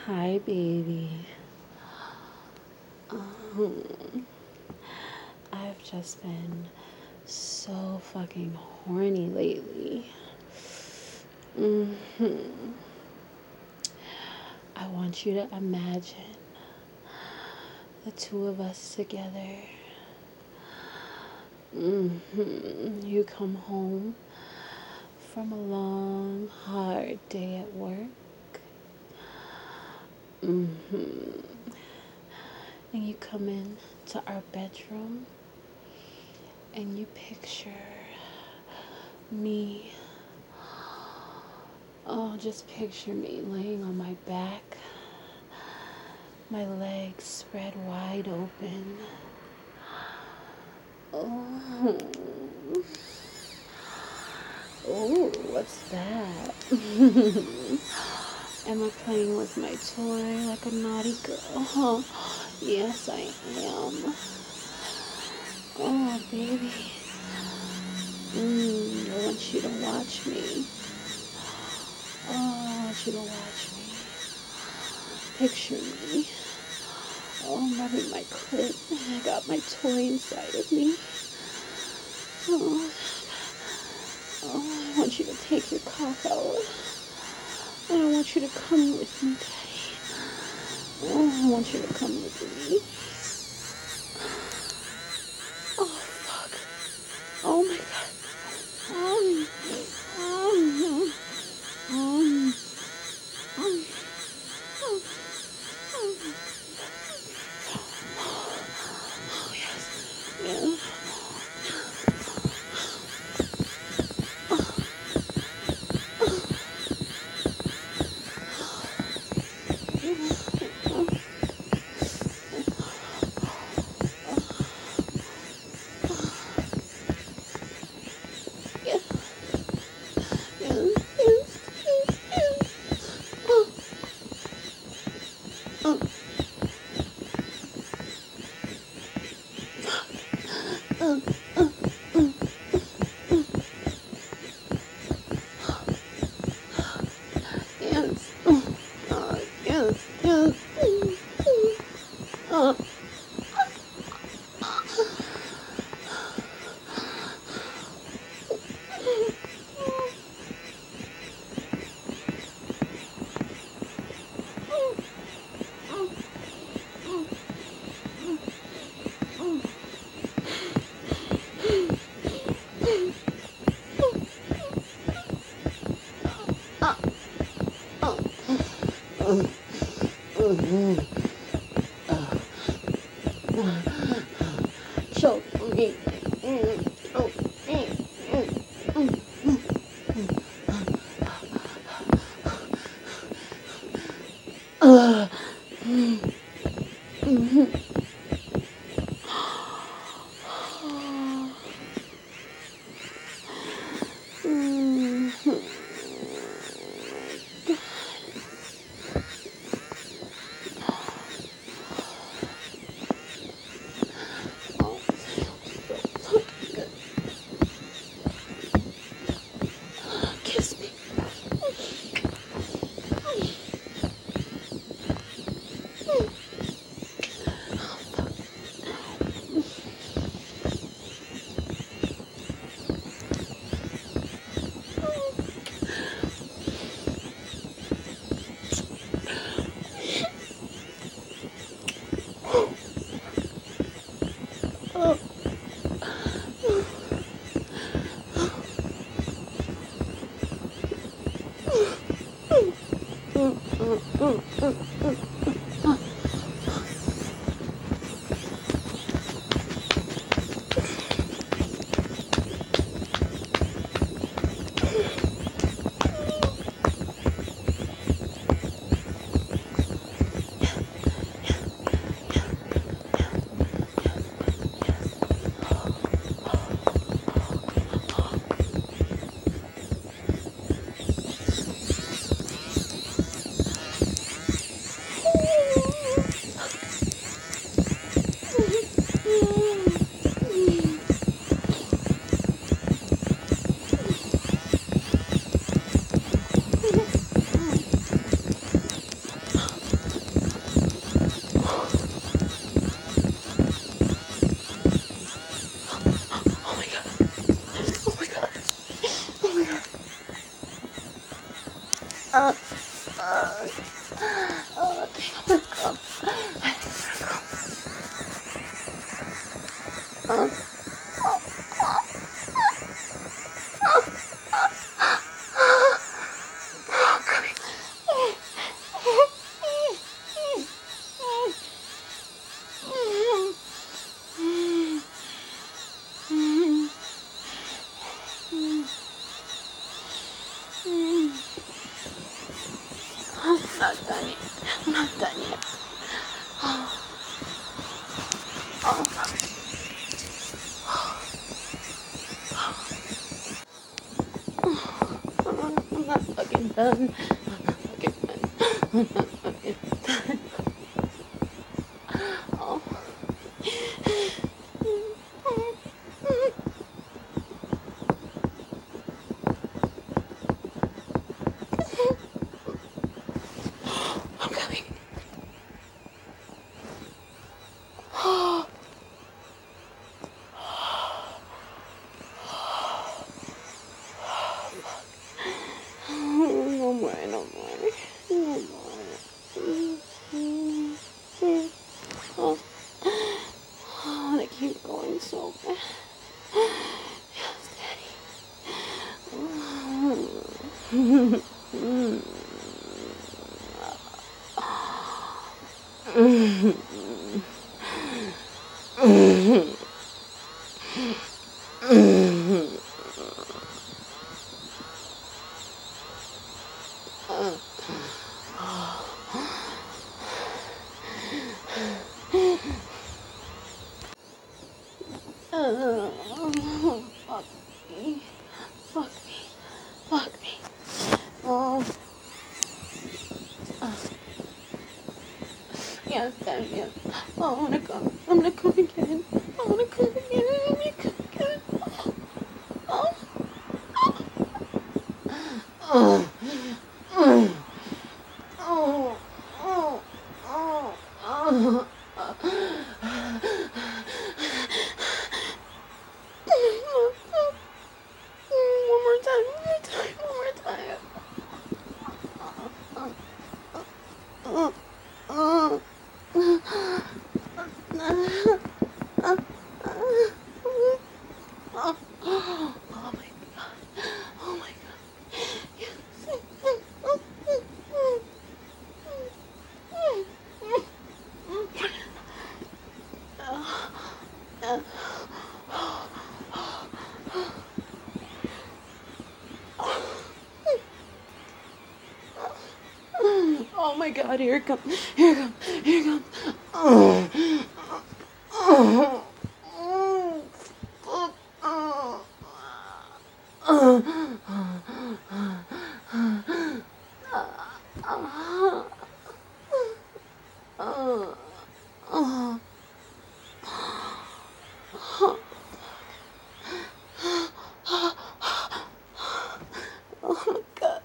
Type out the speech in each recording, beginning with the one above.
Hi, baby. Um, I've just been so fucking horny lately. hmm I want you to imagine the two of us together. You come home from a long, hard day at work. And you come in to our bedroom and you picture me. Oh, just picture me laying on my back, my legs spread wide open. Oh, oh, what's that? Am I playing with my toy like a naughty girl? Oh, yes, I am. Oh, baby. I want you to watch me. Oh, I want you to watch me. Picture me. Oh, I'm rubbing my clit. I got my toy inside of me. Oh, I want you to take your cock out. And I want you to come with me, Daddy. Oh, I want you to come with me. Oh, fuck. Oh, my God. Um, um, um, um, oh, yes. Yeah. Yeah. Yeah. Oh, oh, oh, oh, oh. Yes. Yes. Yes. Oh. Choke me. Choke me. Kiss me. Oh, damn, come. I'm not done yet. I'm not done yet. I'm not fucking done. I'm not fucking done. I'm not fucking done. Oh. I'm coming. No more, no more. No more. Oh, I want to keep going so bad. Yes, fuck me. Fuck me. Fuck me. Oh. Yes, damn it. Oh, I wanna come. I'm gonna come again. I wanna come again. I wanna come again. Oh. Oh. Oh. Oh. Oh. Oh. Oh. One more time. One more time. One more time. Oh. Oh. Oh. Oh my god. Oh my god. Yes. Oh my god, here it comes. Here it comes. Here it comes. Oh. Oh. Oh. Fuck. Oh. Oh. Oh. Oh. Oh my god.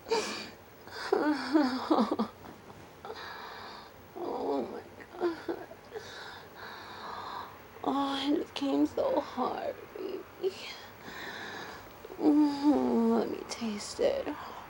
Oh my god. Oh, it just came so hard, baby. Let me taste it.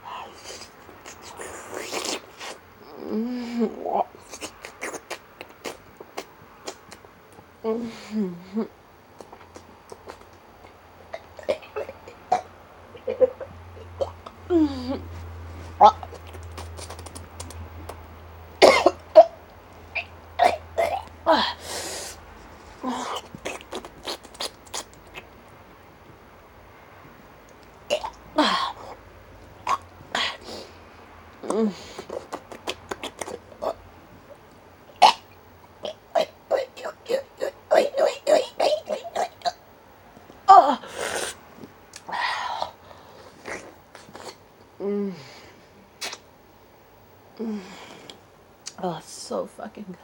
Oh, it's so fucking good.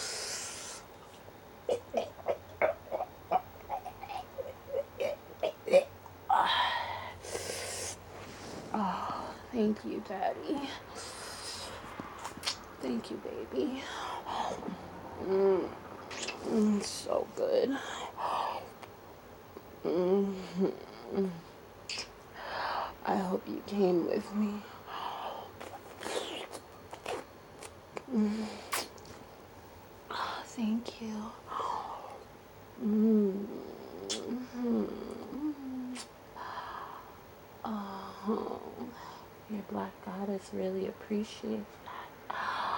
Oh, thank you, Daddy. Thank you, baby. So good. I hope you came with me. Mm. Oh, thank you. Mm. Oh, your black goddess really appreciates that.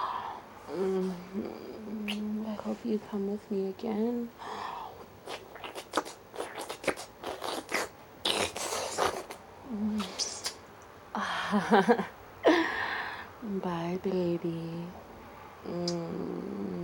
I hope you come with me again. Bye, baby.